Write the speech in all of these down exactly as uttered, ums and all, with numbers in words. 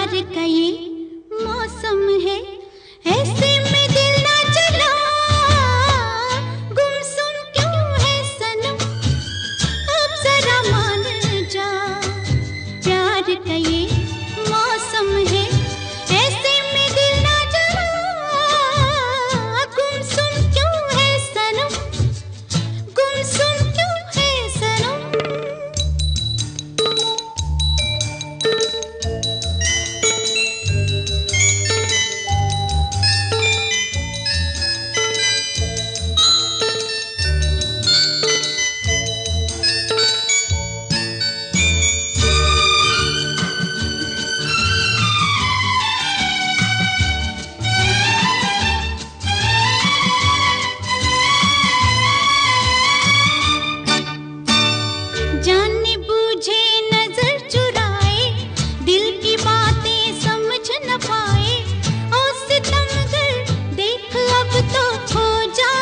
का ये मौसम है, ऐसे में दिल ना चला, गुमसुम क्यों है सनम, अब जरा मान जा। प्यार का ये मौसम है, ऐसे में दिल ना चला, गुमसुम क्यों है सनम, गुमसुम क्यों है सनम। जाने बूझे नजर चुराए, दिल की बातें समझ न पाए, ओ सितमगर देख अब तो हो जा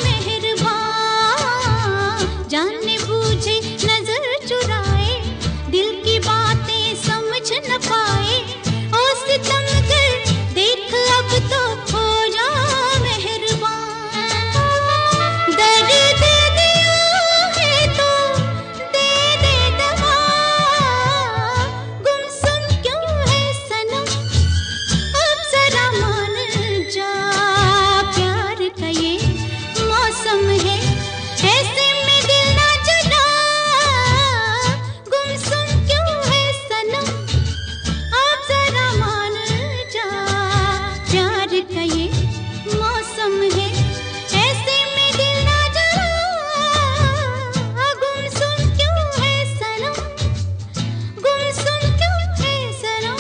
मेहरबान। जाने बूझे नजर चुराए, दिल की बातें समझ न पाए, ओ सितमगर देख अब तो हो जा मेहरबान। दर्द दे दिया है तो दे दे दवा, गुमसुम क्यों है सनम, अब जरा मान जा। प्यार का ये मौसम है, ऐसे में दिल ना चला, गुमसुम क्यों है सनम, अब जरा मान जा। प्यार का ये मौसम है, ऐसे में दिल ना चला, गुमसुम क्यों है सनम, गुमसुम क्यों है सनम।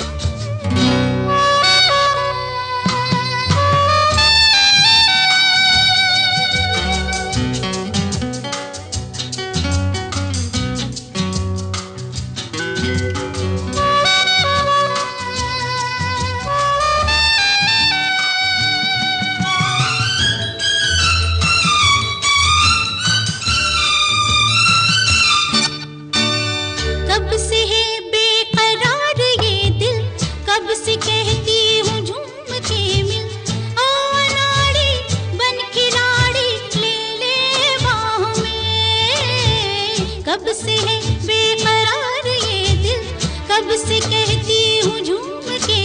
कब से है बेकरार ये दिल, कब से कहती हूँ झूम के मिल, ओ अनाड़ी बन खिलाड़ी ले ले बाहों में। कब से है बेकरार ये दिल, कब से कहती हूँ झूम के